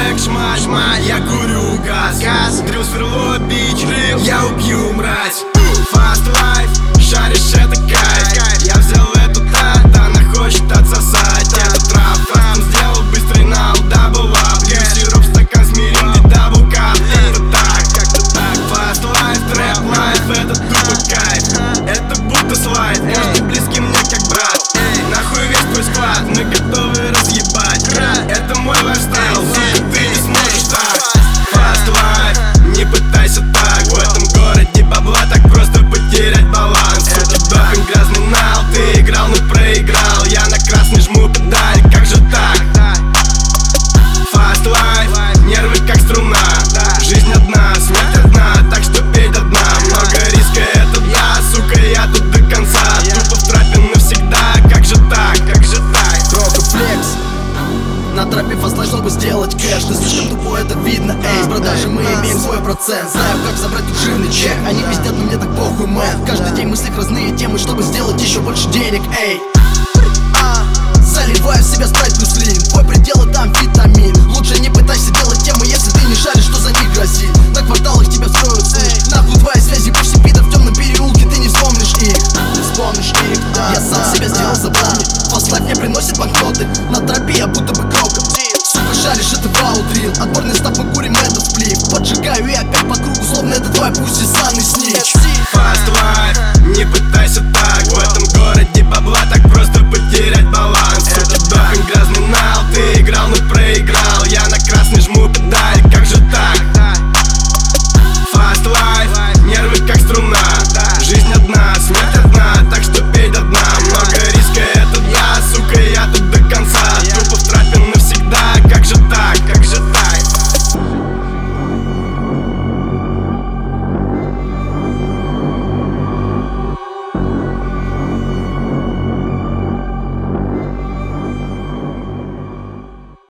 Блэк шмаль, я курю газ. Дрил сверло бич, я убью мразь. Fast life, шаришь, это кайф. Я взял эту она хочет отсосать. Этот раф, сделал быстрый нал, дабл ап. Пью сироп, стакан с миринды, дабл кап. Это так, как-то так. Fast life, трэп лайф, это тупо кайф. Это будто слайд, между близким мне как брат. Нахуй весь твой склад, мы готовы разъебать. Это мой лайфстайл, сука, ты не сможешь так. Fast life, не пытайся так. В этом городе бабла так просто потерять баланс. Сука, допинг, грязный нал. Ты играл, но проиграл. Я на красный жму педаль, как же так? Fast life, нервы как струна. Жизнь одна, смерть одна, так что пей до дна. Много риска, это да, сука, я тут до конца. Тупо в трапе навсегда, как же так? Как же так? Только флекс на трапе фастлайф, чтобы сделать кэш. Ты слишком тупой, это видно, эй. С продажи мы имеем свой процент. Знаю, как забрать тут жирный чек. Они пиздят, но мне так похуй, мэн. Каждый день мысли разные темы, чтобы сделать еще больше денег, эй. Заливаю в себя спрайт плюс лин. Твой предел это амфетамин.